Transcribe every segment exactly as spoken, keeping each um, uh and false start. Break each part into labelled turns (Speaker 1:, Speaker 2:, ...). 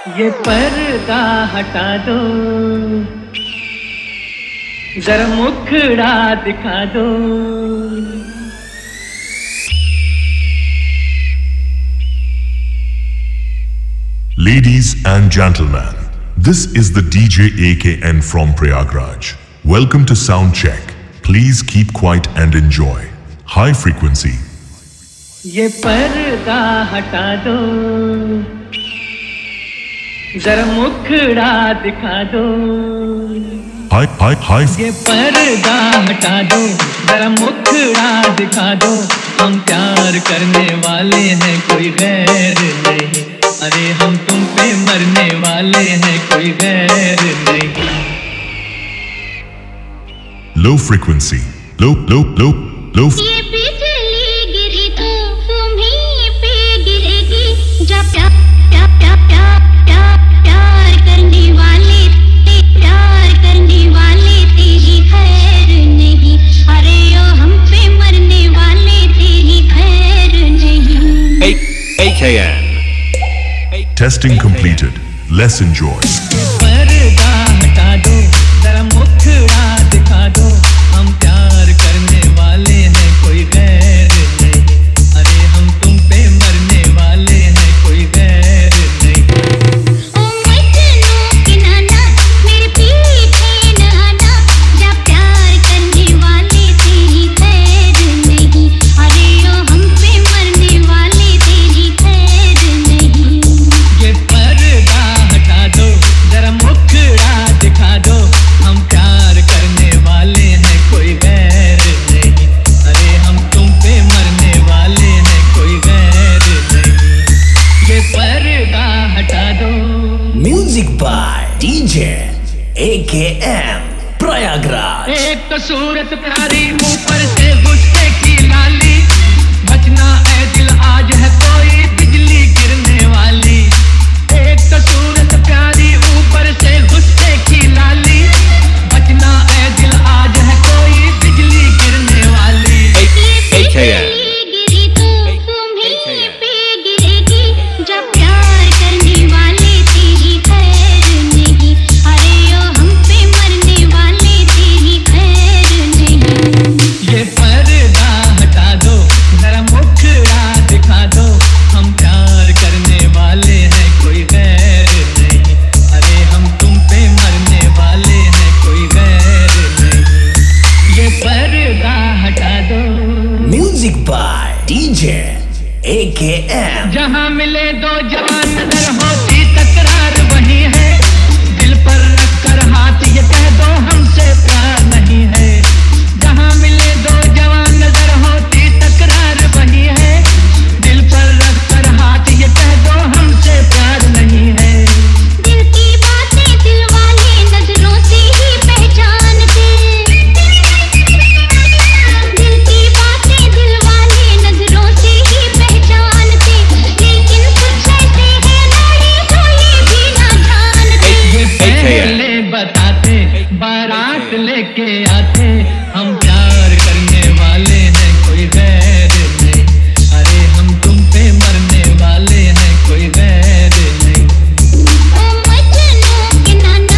Speaker 1: ये पर्दा हटा दो, जरा मुखड़ा दिखा दो।
Speaker 2: Ladies and gentlemen, this is the D J A K N from Prayagraj. Welcome to Sound Check. Please keep quiet and enjoy. High frequency.
Speaker 1: ये पर्दा हटा दो, जरा मुखड़ा दिखा दो।
Speaker 2: High, high, high.
Speaker 1: ये पर्दा हटा दो, जरा मुखड़ा दिखा दो। हम प्यार करने वाले हैं, कोई गैर नहीं। अरे हम तुम पे मरने वाले हैं, कोई गैर नहीं।
Speaker 2: Low frequency. Low, low, low, low.
Speaker 3: ये बिजली गिरी तो तुम्हीं पे गिरेगी। जब प्यार प्यार प्यार प्यार प्यार प्यार करने वाले प्यार करने वाले तेरी खैर नहीं। अरे ओ हम पे मरने वाले तेरी खैर नहीं।
Speaker 4: A K N.
Speaker 2: Testing completed. Let's enjoy.
Speaker 1: पर्दा हटा दो, जरा मुखड़ा दिखा दो। हम प्यार करने वाले हैं, कोई गैर नहीं। अरे हम तुम पे मरने वाले हैं, कोई गैर नहीं।
Speaker 3: ओ मजनू के नाना मेरे पीछे न आना। जब प्यार करने वाले तेरी खैर नहीं। अरे ओ हम पे मरने वाले तेरी खैर नहीं।
Speaker 1: ये पर्दा हटा दो, जरा मुखड़ा दिखा दो। हम प्यार करने वाले हैं, कोई गैर नहीं। अरे हम तुम पे मरने वाले हैं, कोई गैर नहीं। ये पर्दा हटा दो।
Speaker 5: Music by D J A K M Prayagraj.
Speaker 1: एक तो सूरत प्यारी, ऊपर से गुस्से की लाली। बचना ऐ दिल, आज है कोई बिजली गिरने वाली। एक तो सूरत प्यारी, ऊपर से गुस्से की लाली। बचना ऐ दिल, आज है कोई बिजली गिरने वाली।
Speaker 3: ये
Speaker 4: A K N.
Speaker 3: बिजली गिरी तो तुम्हीं पे गिरेगी। जब प्यार करने वाले तेरी खैर नहीं। अरे ओ हम पे मरने वाले तेरी खैर नहीं।
Speaker 1: ये पर्दा हटा दो, जरा मुखड़ा दिखा दो। हम प्यार करने वाले हैं, कोई गैर नहीं। अरे हम तुम पे मरने वाले हैं, कोई गैर नहीं। ये पर्दा हटा दो।
Speaker 5: Music by D J A K M.
Speaker 1: जहाँ मिले दो जवान, नजर होती तकरार वही है। दिल पर रख कर हाथ ये कह दो, हमसे प्यार नहीं है। जहाँ मिले दो जवान, नजर होती तकरार वही है। दिल पर रख कर हाथ ये कह दो, हमसे प्यार नहीं है।
Speaker 3: दिल की बातें दिल वाले नजरों से ही पहचानते। दिल की बातें दिल वाले नजरों से ही पहचानते। लेकिन कुछ ऐसे हैं नाड़ी को ये भी ना जानते।
Speaker 1: ये पहले बताते, बारात लेके आते। हम प्यार करने वाले हैं, कोई गैर नहीं। अरे हम तुम पे मरने वाले हैं, कोई गैर नहीं।
Speaker 3: ओ मजनू के नाना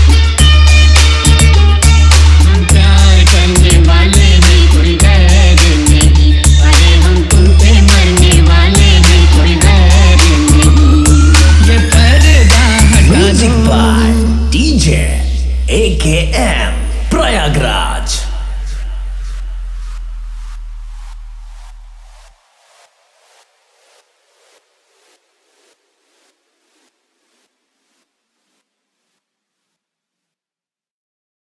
Speaker 1: हम प्यार करने वाले हैं, कोई गैर नहीं। अरे हम तुम पे मरने वाले हैं, कोई गैर नहीं। ये पर्दा हटा
Speaker 5: Music
Speaker 1: दो।
Speaker 5: by D J A K M Prayagraj.